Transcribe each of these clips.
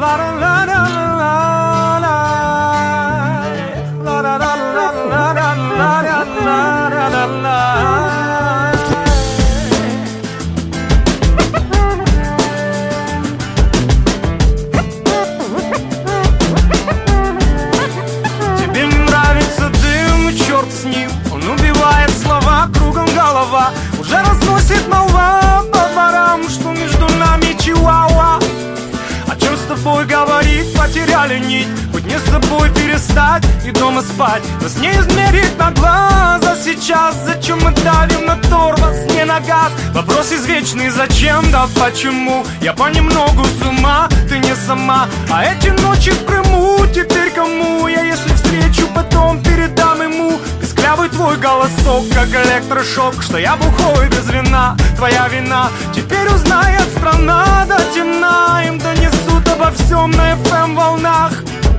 Тебе не нравится дым, и черт с ним. Он убивает слова, кругом голова. Уже разносит молва по дворам, что между нами чиуауа. О чем с тобой говорить, потеряли нить. Быть не с собой перестать и дома спать. Нас не измерить на глаза сейчас. Зачем мы давим на тормоз, не на газ? Вопрос извечный, зачем, да почему? Я понемногу с ума, ты не сама. А эти ночи в Крыму теперь кому? Я если встречу, потом передам ему. Песклявый твой голосок, как электрошок. Что я бухой без вина, твоя вина. Теперь узнает страна до темна. Им донесут обо всем на FM волнах.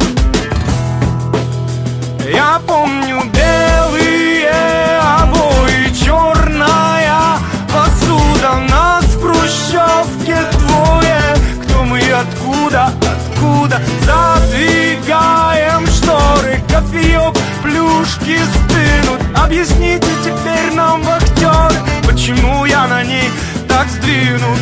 Я помню белые обои, черная посуда. Нас в хрущевке двое. Кто мы и откуда, откуда? Задвигаем шторы, кофеек, плюшки стынут. Объясните теперь нам, вахтеры, почему я на ней так сдвинут.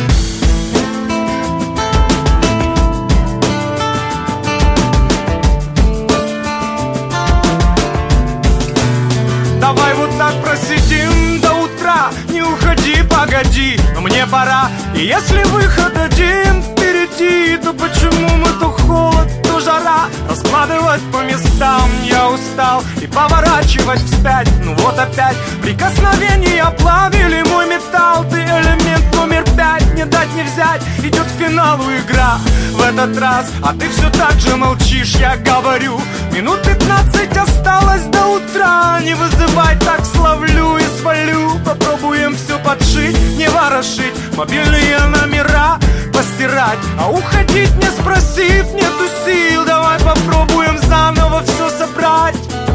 Давай вот так просидим до утра. Не уходи, погоди, но мне пора. И если выход один впереди, то почему мы то холод, то жара? Раскладывать по местам я устал и поворачивать вспять. Ну вот опять прикосновения плавили мой металл. Ты элемент номер 5, не дать не взять. Идет к финалу игра в этот раз, а ты все так же молчишь, я говорю. Минут 15 осталось до утра. Не вызывай, так словлю и свалю. Попробуем все подшить, не ворошить. Мобильные номера постирать. А уходить не спросив, нету сил. Давай попробуем заново все собрать.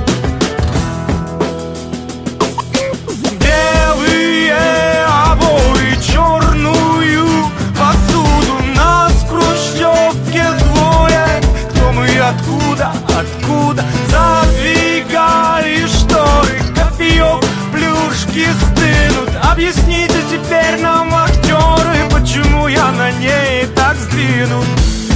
Белые обои, черную посуду. Нас в хрущевке двое. Кто мы и откуда, откуда? Задвигали шторы, кофеек, плюшки стынут. Объясните теперь нам, актеры, почему я на ней так сдвинут.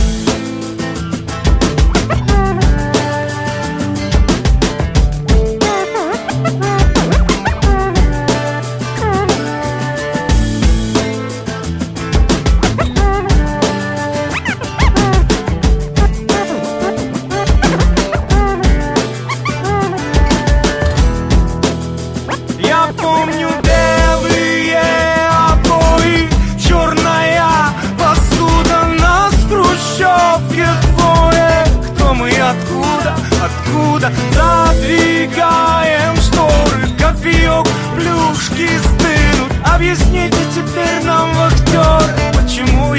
Откуда задвигаем шторы, кофеек, плюшки стынут. Объясните теперь нам, вахтеры, почему